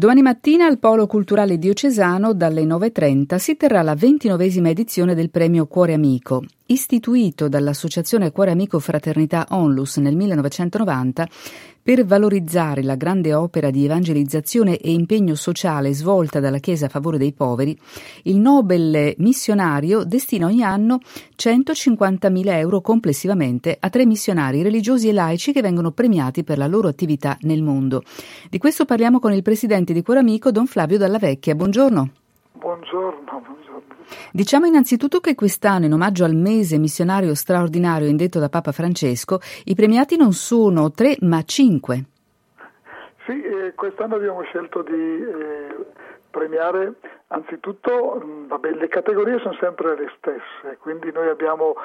Domani mattina al Polo Culturale Diocesano dalle 9:30 si terrà la 29esima edizione del premio Cuore Amico. Istituito dall'Associazione Cuore Amico Fraternità Onlus nel 1990 per valorizzare la grande opera di evangelizzazione e impegno sociale svolta dalla Chiesa a favore dei poveri, il Nobel missionario destina ogni anno 150.000 euro complessivamente a 3 missionari religiosi e laici che vengono premiati per la loro attività nel mondo. Di questo parliamo con il presidente di Cuore Amico, Don Flavio Dalla Vecchia. Buongiorno. Buongiorno. Diciamo innanzitutto che quest'anno, in omaggio al mese missionario straordinario indetto da Papa Francesco, i premiati non sono 3 ma 5. Sì, quest'anno abbiamo scelto di premiare anzitutto, le categorie sono sempre le stesse, quindi noi abbiamo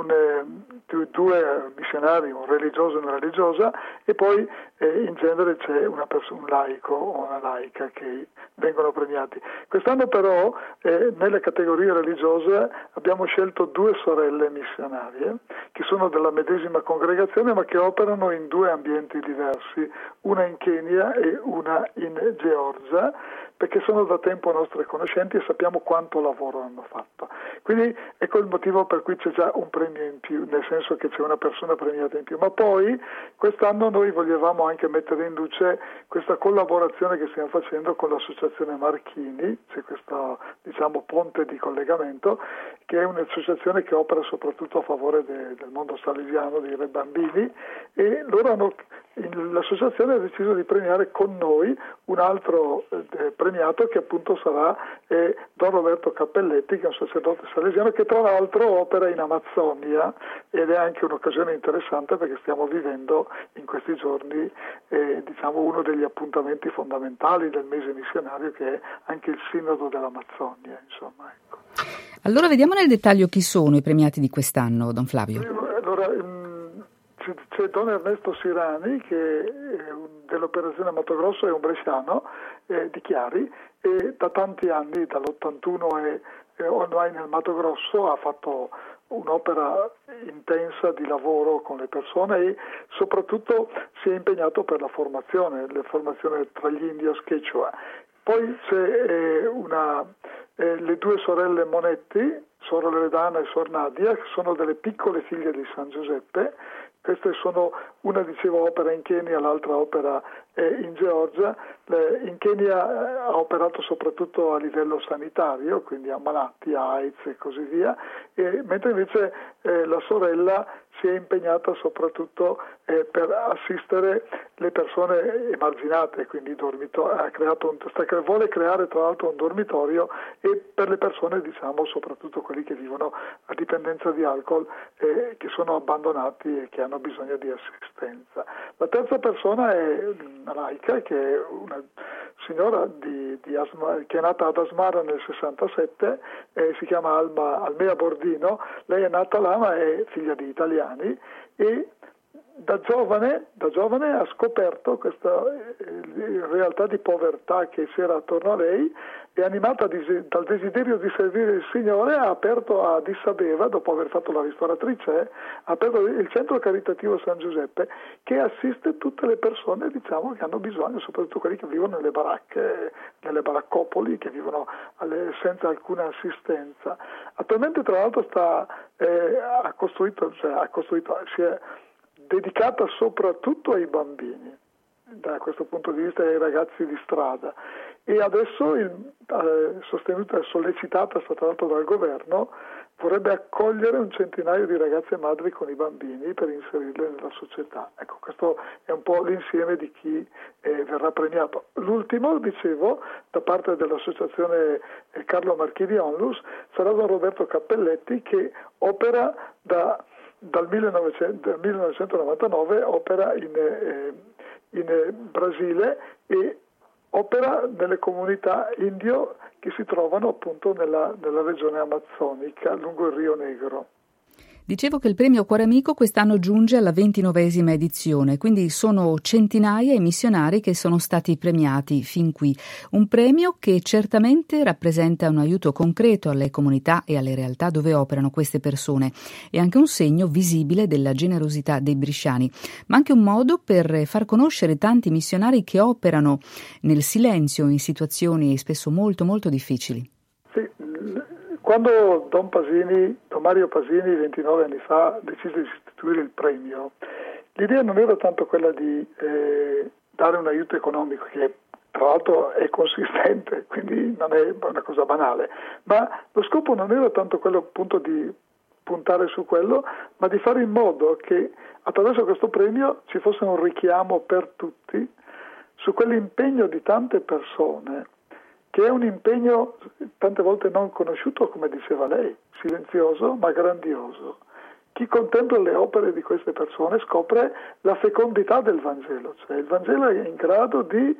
due missionari, un religioso e una religiosa, e poi in genere c'è un laico o una laica che vengono premiati. Quest'anno però nelle categorie religiose abbiamo scelto 2 sorelle missionarie che sono della medesima congregazione ma che operano in 2 ambienti diversi, una in Kenya e una in Georgia, perché sono da tempo nostre conoscenti e sappiamo quanto lavoro hanno fatto. Quindi ecco il motivo per cui c'è già un premio in più, nel senso che c'è una persona premiata in più. Ma poi quest'anno noi volevamo anche mettere in luce questa collaborazione che stiamo facendo con l'associazione Marchini, c'è questo ponte di collegamento, che è un'associazione che opera soprattutto a favore del mondo salesiano, dei bambini, e l'associazione ha deciso di premiare con noi un altro premiato che appunto sarà Don Roberto Cappelletti, che è un sacerdote salesiano che tra l'altro opera in Amazzonia, ed è anche un'occasione interessante perché stiamo vivendo in questi giorni uno degli appuntamenti fondamentali del mese missionario, che è anche il Sinodo dell'Amazzonia, insomma, ecco. Allora vediamo nel dettaglio chi sono i premiati di quest'anno, Don Flavio. Allora, c'è Don Ernesto Sirani, che dell'Operazione Mattogrosso, è un bresciano di Chiari, e da tanti anni, dall'81 ormai nel Mato Grosso, ha fatto un'opera intensa di lavoro con le persone e soprattutto si è impegnato per la formazione tra gli indios Quechua. Poi c'è le 2 sorelle Monetti, Sor Loredana e Sor Nadia, che sono delle piccole figlie di San Giuseppe. Queste sono, una opera in Kenya, l'altra opera in Georgia. In Kenya ha operato soprattutto a livello sanitario, quindi a malati, a AIDS e così via, mentre invece la sorella si è impegnata soprattutto per assistere le persone emarginate, quindi vuole creare tra l'altro un dormitorio e per le persone, soprattutto quelli che vivono a dipendenza di alcol, che sono abbandonati e che hanno bisogno di assistenza. La terza persona è una laica, che è una signora che è nata ad Asmara nel 67, si chiama Almea Bordino. Lei è nata là ma è figlia di italiani e da giovane ha scoperto questa realtà di povertà che c'era attorno a lei, e animata dal desiderio di servire il Signore ha aperto a Addis Abeba, dopo aver fatto la ristoratrice, ha aperto il centro caritativo San Giuseppe, che assiste tutte le persone che hanno bisogno, soprattutto quelli che vivono nelle baracche, nelle baraccopoli, che vivono senza alcuna assistenza. Attualmente tra l'altro si è dedicata soprattutto ai bambini, da questo punto di vista ai ragazzi di strada, e adesso sollecitata, tra l'altro dal governo, vorrebbe accogliere un centinaio di ragazze madri con i bambini per inserirle nella società. Ecco, questo è un po' l'insieme di chi verrà premiato. L'ultimo, da parte dell'associazione Carlo Marchini Onlus, sarà Don Roberto Cappelletti, che opera dal 1999, opera in Brasile e opera nelle comunità indio che si trovano appunto nella regione amazzonica lungo il Rio Negro. Dicevo che il premio Cuore Amico quest'anno giunge alla 29esima edizione, quindi sono centinaia i missionari che sono stati premiati fin qui. Un premio che certamente rappresenta un aiuto concreto alle comunità e alle realtà dove operano queste persone e anche un segno visibile della generosità dei bresciani, ma anche un modo per far conoscere tanti missionari che operano nel silenzio in situazioni spesso molto molto difficili. Sì, quando Don Mario Pasini 29 anni fa decise di istituire il premio, l'idea non era tanto quella di dare un aiuto economico, che tra l'altro è consistente, quindi non è una cosa banale, ma lo scopo non era tanto quello appunto di puntare su quello, ma di fare in modo che attraverso questo premio ci fosse un richiamo per tutti su quell'impegno di tante persone, che è un impegno tante volte non conosciuto, come diceva lei, silenzioso ma grandioso. Chi contempla le opere di queste persone scopre la fecondità del Vangelo, cioè il Vangelo è in grado di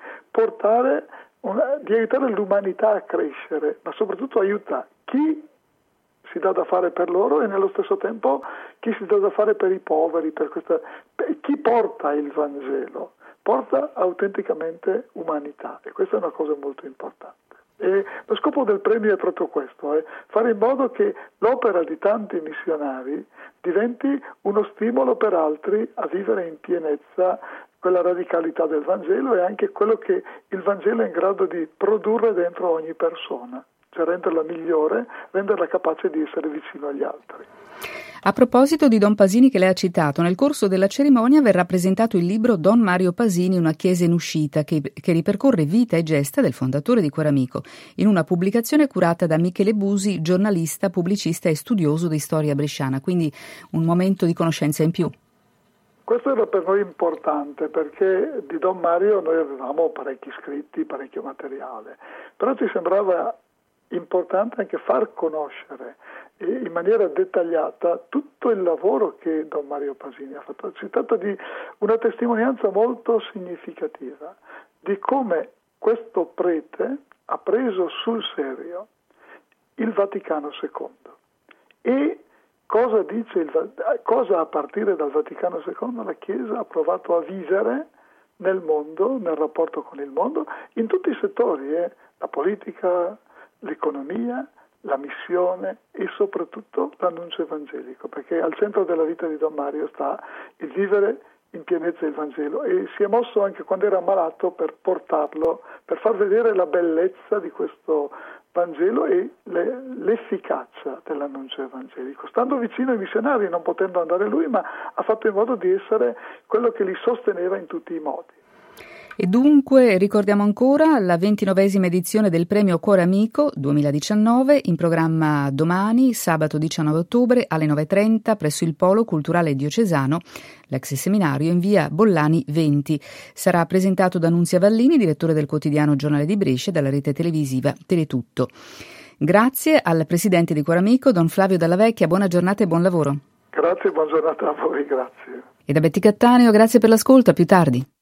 di aiutare l'umanità a crescere, ma soprattutto aiuta chi si dà da fare per loro e nello stesso tempo chi si dà da fare per i poveri, chi porta il Vangelo. Porta autenticamente umanità e questa è una cosa molto importante. E lo scopo del premio è proprio questo, fare in modo che l'opera di tanti missionari diventi uno stimolo per altri a vivere in pienezza quella radicalità del Vangelo e anche quello che il Vangelo è in grado di produrre dentro ogni persona, cioè renderla migliore, renderla capace di essere vicino agli altri. A proposito di Don Pasini che lei ha citato, nel corso della cerimonia verrà presentato il libro Don Mario Pasini, una chiesa in uscita, che ripercorre vita e gesta del fondatore di Cuore Amico, in una pubblicazione curata da Michele Busi, giornalista, pubblicista e studioso di storia bresciana, quindi un momento di conoscenza in più. Questo era per noi importante perché di Don Mario noi avevamo parecchi scritti, parecchio materiale, però ci sembrava importante anche far conoscere in maniera dettagliata tutto il lavoro che Don Mario Pasini ha fatto. Si tratta di una testimonianza molto significativa di come questo prete ha preso sul serio il Vaticano II e cosa a partire dal Vaticano II la Chiesa ha provato a vivere nel mondo, nel rapporto con il mondo, in tutti i settori, la politica, l'economia, la missione e soprattutto l'annuncio evangelico, perché al centro della vita di Don Mario sta il vivere in pienezza il Vangelo e si è mosso anche quando era ammalato per portarlo, per far vedere la bellezza di questo Vangelo e l'efficacia dell'annuncio evangelico, stando vicino ai missionari, non potendo andare lui, ma ha fatto in modo di essere quello che li sosteneva in tutti i modi. E dunque ricordiamo ancora la 29esima edizione del premio Cuore Amico 2019, in programma domani, sabato 19 ottobre alle 9:30 presso il Polo Culturale Diocesano, l'ex seminario in via Bollani 20. Sarà presentato da Nunzia Vallini, direttore del quotidiano Giornale di Brescia e dalla rete televisiva Teletutto. Grazie al presidente di Cuore Amico, Don Flavio Dalla Vecchia, buona giornata e buon lavoro. Grazie, buona giornata a voi, grazie. E da Betty Cattaneo, grazie per l'ascolto, a più tardi.